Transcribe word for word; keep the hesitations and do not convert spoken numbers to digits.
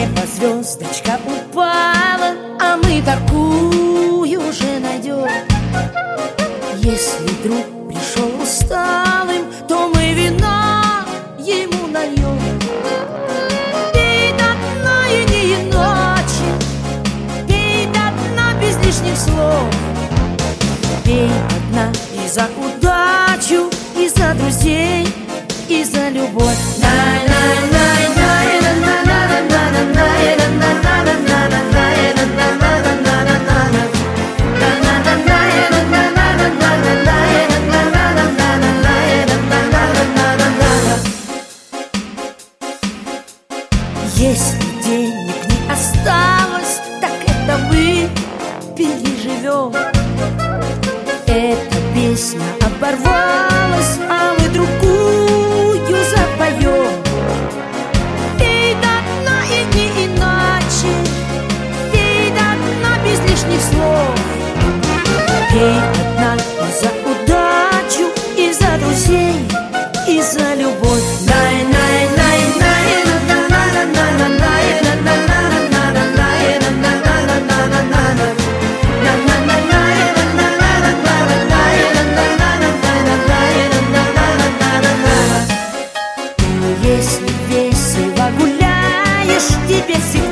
небо звездочка упала, а мы такую же найдем. Если друг пришел усталым, то мы вина ему нальем. Пей до дна и не иначе, пей до дна без лишних слов. Пей до дна и за удачу, и за друзей, и за любовь. Если денег не осталось, так это мы переживем. Эта песня оборвалась, а мы другую запоем. Пей до дна и не иначе, пей до дна без лишних слов. Пей до дна и за удачу, и за друзей, и за любовь. Если весело гуляешь, тебе всегда